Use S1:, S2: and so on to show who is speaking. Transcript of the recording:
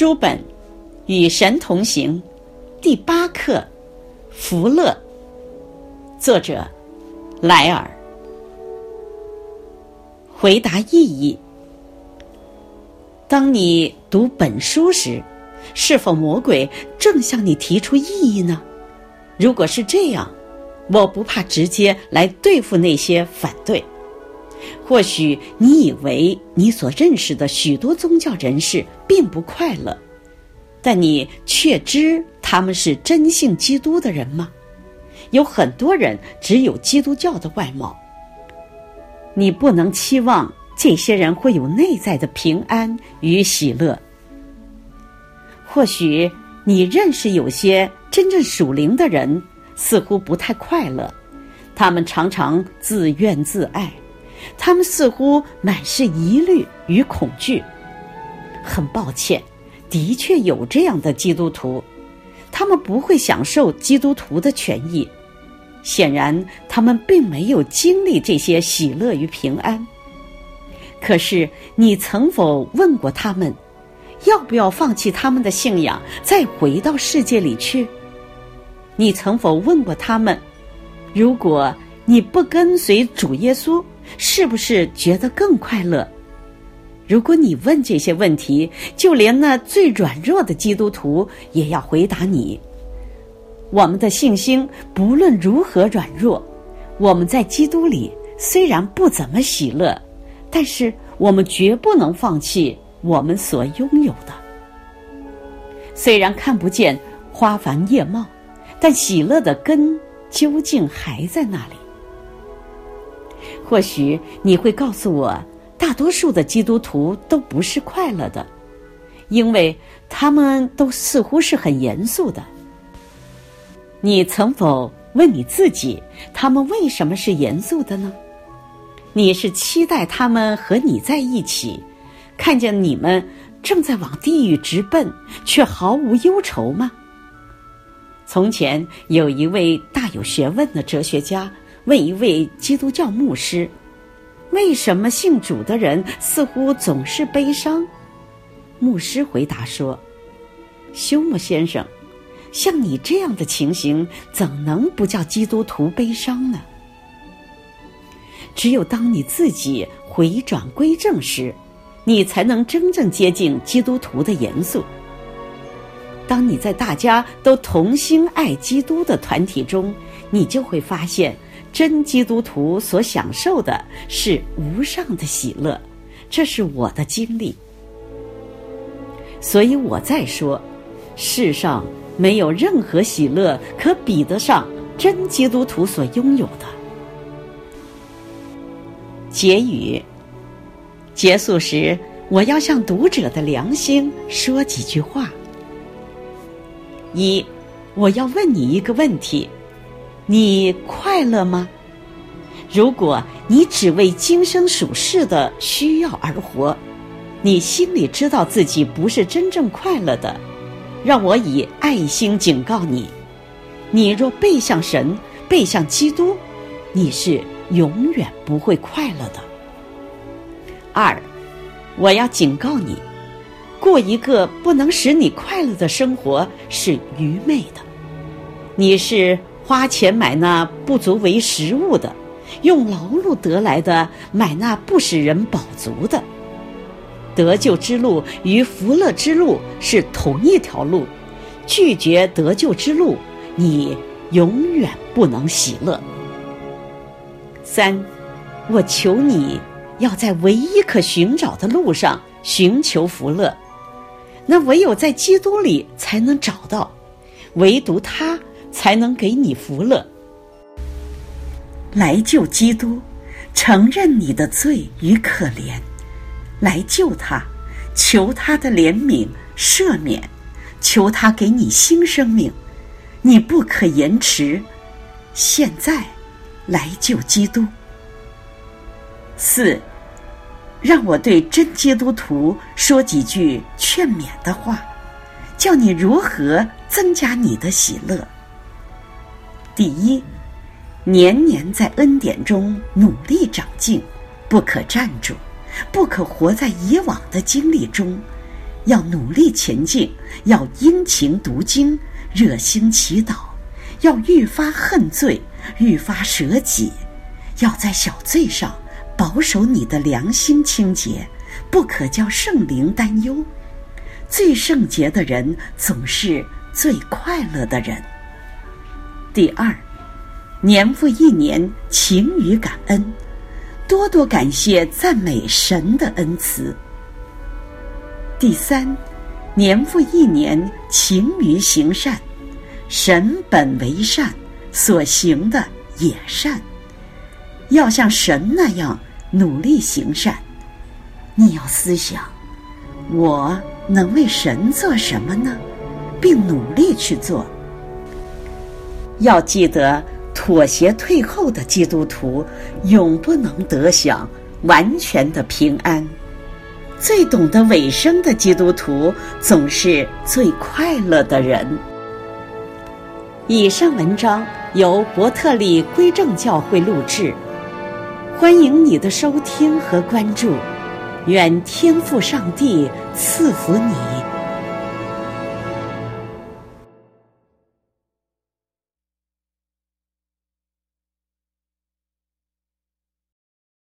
S1: 书本与神同行第8课，福乐，作者莱尔。回答意义：当你读本书时，是否魔鬼正向你提出异议呢？如果是这样，我不怕直接来对付那些反对。或许你以为你所认识的许多宗教人士并不快乐，但你确知他们是真信基督的人吗？有很多人只有基督教的外貌。你不能期望这些人会有内在的平安与喜乐。或许你认识有些真正属灵的人似乎不太快乐，他们常常自怨自艾，他们似乎满是疑虑与恐惧。很抱歉，的确有这样的基督徒，他们不会享受基督徒的权益。显然他们并没有经历这些喜乐与平安。可是你曾否问过他们，要不要放弃他们的信仰，再回到世界里去？你曾否问过他们，如果你不跟随主耶稣，是不是觉得更快乐？如果你问这些问题，就连那最软弱的基督徒也要回答你。我们的信心不论如何软弱，我们在基督里虽然不怎么喜乐，但是我们绝不能放弃我们所拥有的。虽然看不见花繁叶茂，但喜乐的根究竟还在那里。或许你会告诉我，大多数的基督徒都不是快乐的，因为他们都似乎是很严肃的。你曾否问你自己，他们为什么是严肃的呢？你是期待他们和你在一起，看见你们正在往地狱直奔，却毫无忧愁吗？从前有一位大有学问的哲学家问一位基督教牧师，为什么信主的人似乎总是悲伤？牧师回答说，休谟先生，像你这样的情形，怎能不叫基督徒悲伤呢？只有当你自己回转归正时，你才能真正接近基督徒的严肃。当你在大家都同心爱基督的团体中，你就会发现，真基督徒所享受的是无上的喜乐，这是我的经历。所以我在说，世上没有任何喜乐可比得上真基督徒所拥有的。结语：结束时，我要向读者的良心说几句话。一，我要问你一个问题：你快乐吗？如果你只为今生属世的需要而活，你心里知道自己不是真正快乐的，让我以爱心警告你，你若背向神，背向基督，你是永远不会快乐的。二，我要警告你，过一个不能使你快乐的生活是愚昧的。你是花钱买那不足为食物的，用劳碌得来的买那不使人饱足的。得救之路与福乐之路是同一条路，拒绝得救之路，你永远不能喜乐。三，我求你要在唯一可寻找的路上寻求福乐，那唯有在基督里才能找到，唯独他才能给你福乐。来救基督，承认你的罪与可怜，来救他，求他的怜悯赦免，求他给你新生命，你不可延迟，现在来救基督。四，让我对真基督徒说几句劝勉的话，叫你如何增加你的喜乐。第一，年年在恩典中努力长进，不可站住，不可活在以往的经历中， 要努力前进，要殷勤读经，热心祈祷，要愈发恨罪，愈发舍己，要在小罪上保守你的良心清洁，不可叫圣灵担忧。最圣洁的人总是最快乐的人。第二，年复一年勤于感恩，多多感谢赞美神的恩慈。第三，年复一年勤于行善，神本为善，所行的也善，要像神那样努力行善。你要思想，我能为神做什么呢？并努力去做。要记得，妥协退后的基督徒永不能得享完全的平安。最懂得委身的基督徒总是最快乐的人。以上文章由伯特利归正教会录制，欢迎你的收听和关注。愿天父上帝赐福你。